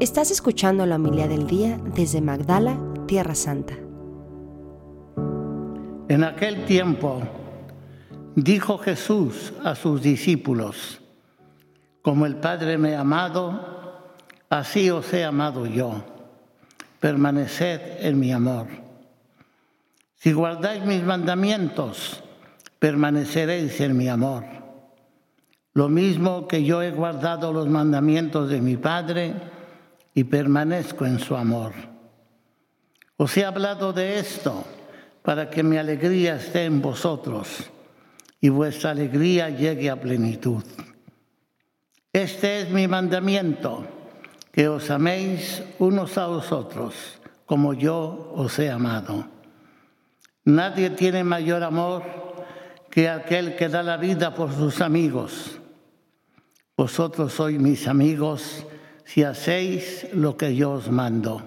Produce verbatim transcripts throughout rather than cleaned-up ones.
Estás escuchando la homilía del día desde Magdala, Tierra Santa. En aquel tiempo dijo Jesús a sus discípulos: como el Padre me ha amado, así os he amado yo. Permaneced en mi amor. Si guardáis mis mandamientos, permaneceréis en mi amor. Lo mismo que yo he guardado los mandamientos de mi Padre y permanezco en su amor. Os he hablado de esto para que mi alegría esté en vosotros y vuestra alegría llegue a plenitud. Este es mi mandamiento, que os améis unos a vosotros, como yo os he amado. Nadie tiene mayor amor que aquel que da la vida por sus amigos. Vosotros sois mis amigos si hacéis lo que yo os mando.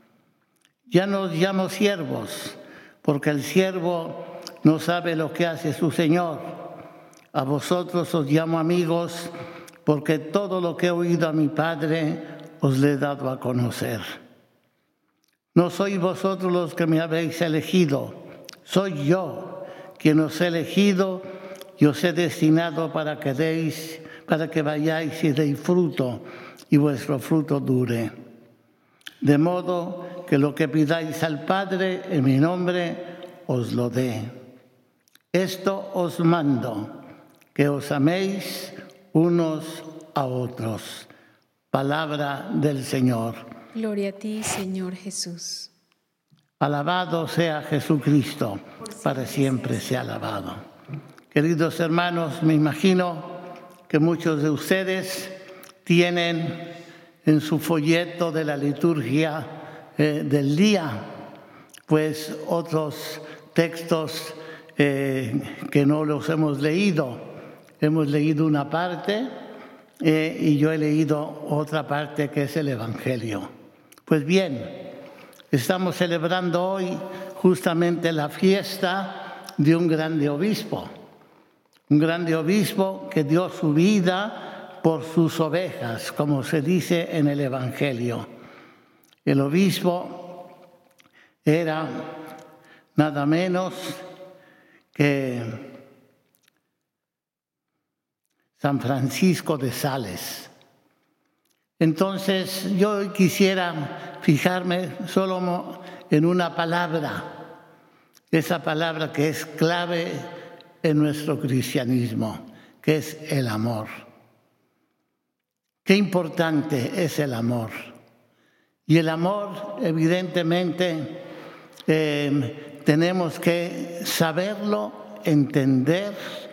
Ya no os llamo siervos, porque el siervo no sabe lo que hace su Señor. A vosotros os llamo amigos, porque todo lo que he oído a mi Padre os lo he dado a conocer. No sois vosotros los que me habéis elegido, soy yo quien os he elegido y os he destinado para que deis, para que vayáis y deis fruto, y vuestro fruto dure. De modo que lo que pidáis al Padre en mi nombre, os lo dé. Esto os mando, que os améis unos a otros. Palabra del Señor. Gloria a ti, Señor Jesús. Alabado sea Jesucristo, para siempre sea alabado. Queridos hermanos, me imagino que muchos de ustedes tienen en su folleto de la liturgia eh, del día, pues otros textos eh, que no los hemos leído. Hemos leído una parte eh, y yo he leído otra parte, que es el Evangelio. Pues bien, estamos celebrando hoy justamente la fiesta de un grande obispo. Un grande obispo que dio su vida por sus ovejas, como se dice en el Evangelio. El obispo era nada menos que San Francisco de Sales. Entonces, yo quisiera fijarme solo en una palabra, esa palabra que es clave en nuestro cristianismo, que es el amor. Qué importante es el amor. Y el amor, evidentemente, eh, tenemos que saberlo, entender,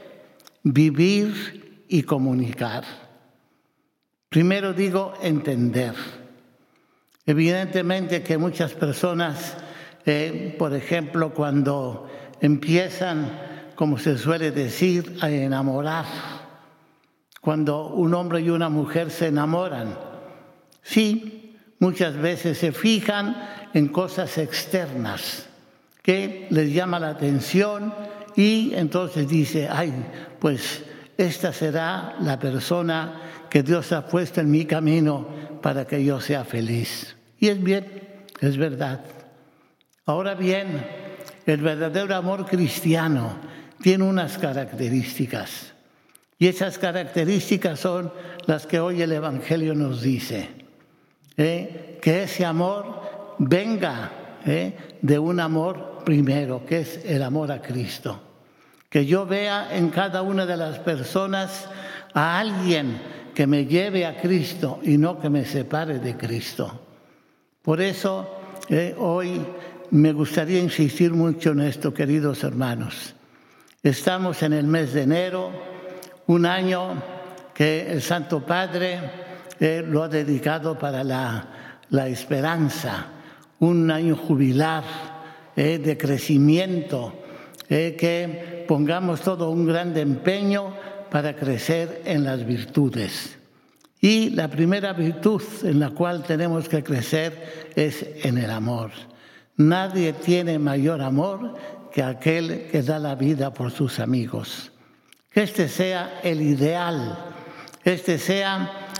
vivir y comunicar. Primero digo entender. Evidentemente que muchas personas, eh, por ejemplo, cuando empiezan, como se suele decir, a enamorar, cuando un hombre y una mujer se enamoran, sí, muchas veces se fijan en cosas externas que les llama la atención y entonces dice, ay, pues esta será la persona que Dios ha puesto en mi camino para que yo sea feliz. Y es bien, es verdad. Ahora bien, el verdadero amor cristiano tiene unas características. Y esas características son las que hoy el Evangelio nos dice. ¿eh? Que ese amor venga ¿eh? de un amor primero, que es el amor a Cristo. Que yo vea en cada una de las personas a alguien que me lleve a Cristo y no que me separe de Cristo. Por eso eh, hoy me gustaría insistir mucho en esto, queridos hermanos. Estamos en el mes de enero, un año que el Santo Padre eh, lo ha dedicado para la, la esperanza, un año jubilar eh, de crecimiento, eh, que pongamos todo un gran empeño para crecer en las virtudes. Y la primera virtud en la cual tenemos que crecer es en el amor. Nadie tiene mayor amor que aquel que da la vida por sus amigos. Que este sea el ideal, este sea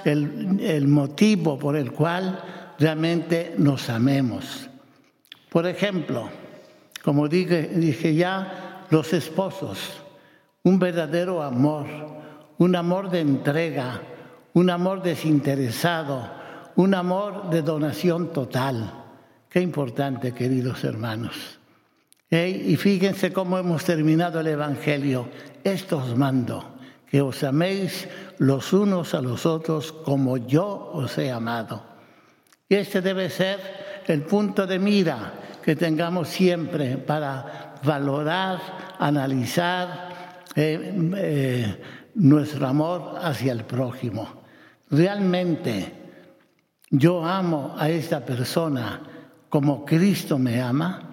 el, el motivo por el cual realmente nos amemos. Por ejemplo, como dije, dije ya, los esposos, un verdadero amor, un amor de entrega, un amor desinteresado, un amor de donación total. Qué importante, queridos hermanos. ¿Eh? Y fíjense cómo hemos terminado el Evangelio. Esto os mando, que os améis los unos a los otros como yo os he amado. Y este debe ser el punto de mira que tengamos siempre para valorar, analizar eh, eh, nuestro amor hacia el prójimo. Realmente yo amo a esta persona como Cristo me ama.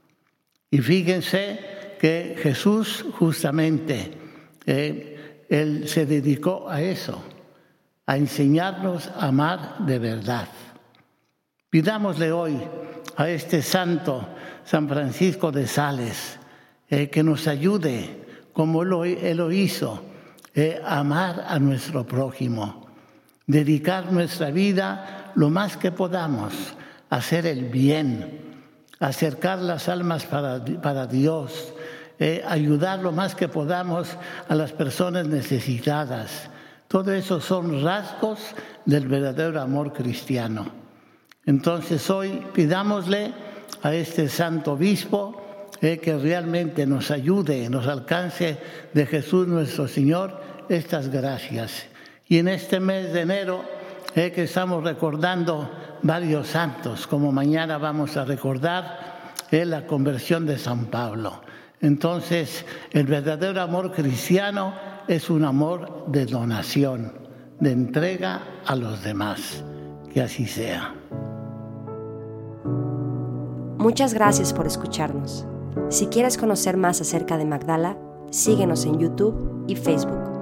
Y fíjense que Jesús justamente, eh, Él se dedicó a eso, a enseñarnos a amar de verdad. Pidámosle hoy a este santo, San Francisco de Sales, eh, que nos ayude, como él lo, él lo hizo, eh, a amar a nuestro prójimo, dedicar nuestra vida lo más que podamos a hacer el bien, acercar las almas para, para Dios, eh, ayudar lo más que podamos a las personas necesitadas. Todo eso son rasgos del verdadero amor cristiano. Entonces hoy pidámosle a este santo obispo eh, que realmente nos ayude, nos alcance de Jesús nuestro Señor estas gracias. Y en este mes de enero eh, que estamos recordando varios santos, como mañana vamos a recordar eh, la conversión de San Pablo. Entonces, el verdadero amor cristiano es un amor de donación, de entrega a los demás. Que así sea. Muchas gracias por escucharnos. Si quieres conocer más acerca de Magdala, síguenos en YouTube y Facebook.